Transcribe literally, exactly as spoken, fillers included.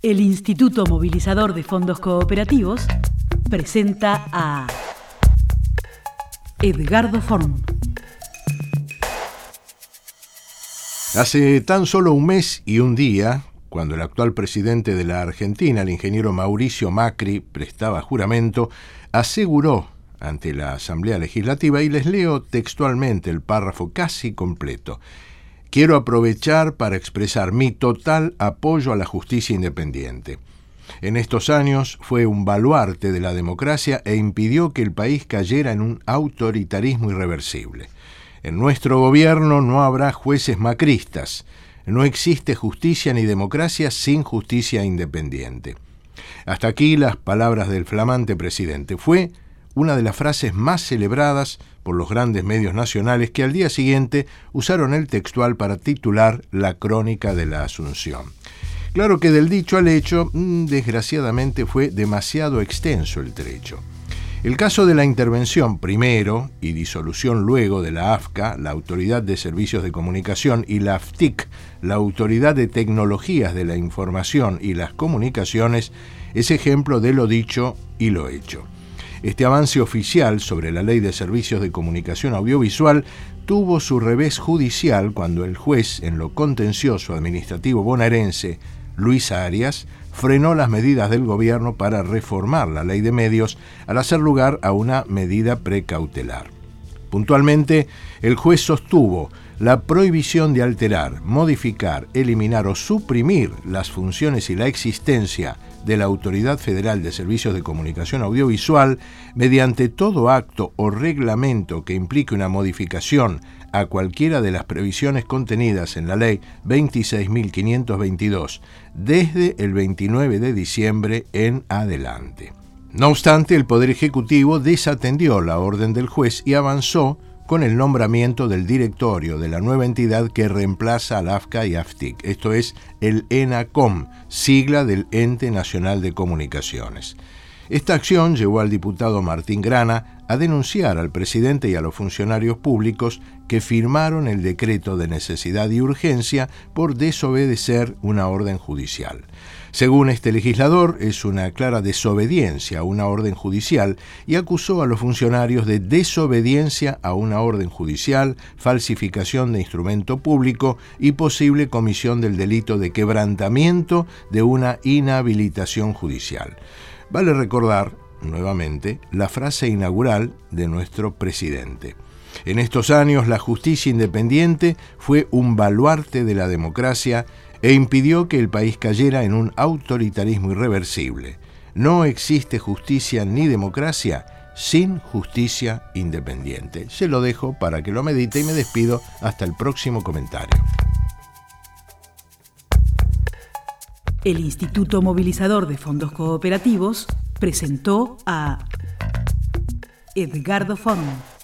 El Instituto Movilizador de Fondos Cooperativos presenta a Edgardo Forn. Hace tan solo un mes y un día, cuando el actual presidente de la Argentina, el ingeniero Mauricio Macri, prestaba juramento, aseguró ante la Asamblea Legislativa, y les leo textualmente el párrafo casi completo: quiero aprovechar para expresar mi total apoyo a la justicia independiente. En estos años fue un baluarte de la democracia e impidió que el país cayera en un autoritarismo irreversible. En nuestro gobierno no habrá jueces macristas. No existe justicia ni democracia sin justicia independiente. Hasta aquí las palabras del flamante presidente. Fue una de las frases más celebradas por los grandes medios nacionales, que al día siguiente usaron el textual para titular la crónica de la Asunción. Claro que del dicho al hecho, desgraciadamente fue demasiado extenso el trecho. El caso de la intervención primero y disolución luego de la A F C A, la Autoridad de Servicios de Comunicación, y la A F T I C, la Autoridad de Tecnologías de la Información y las Comunicaciones, es ejemplo de lo dicho y lo hecho. Este avance oficial sobre la Ley de Servicios de Comunicación Audiovisual tuvo su revés judicial cuando el juez en lo contencioso administrativo bonaerense, Luis Arias, frenó las medidas del gobierno para reformar la ley de medios al hacer lugar a una medida precautelar. Puntualmente, el juez sostuvo la prohibición de alterar, modificar, eliminar o suprimir las funciones y la existencia de la Autoridad Federal de Servicios de Comunicación Audiovisual mediante todo acto o reglamento que implique una modificación a cualquiera de las previsiones contenidas en la Ley veintiséis mil quinientos veintidós desde el veintinueve de diciembre en adelante. No obstante, el Poder Ejecutivo desatendió la orden del juez y avanzó con el nombramiento del directorio de la nueva entidad que reemplaza a la A F C A y A F T I C, esto es el ENACOM, sigla del Ente Nacional de Comunicaciones. Esta acción llevó al diputado Martín Grana a denunciar al presidente y a los funcionarios públicos que firmaron el decreto de necesidad y urgencia por desobedecer una orden judicial. Según este legislador, es una clara desobediencia a una orden judicial y acusó a los funcionarios de desobediencia a una orden judicial, falsificación de instrumento público y posible comisión del delito de quebrantamiento de una inhabilitación judicial. Vale recordar, nuevamente, la frase inaugural de nuestro presidente: en estos años la justicia independiente fue un baluarte de la democracia e impidió que el país cayera en un autoritarismo irreversible. No existe justicia ni democracia sin justicia independiente. Se lo dejo para que lo medite y me despido hasta el próximo comentario. El Instituto Movilizador de Fondos Cooperativos presentó a Edgardo Forn.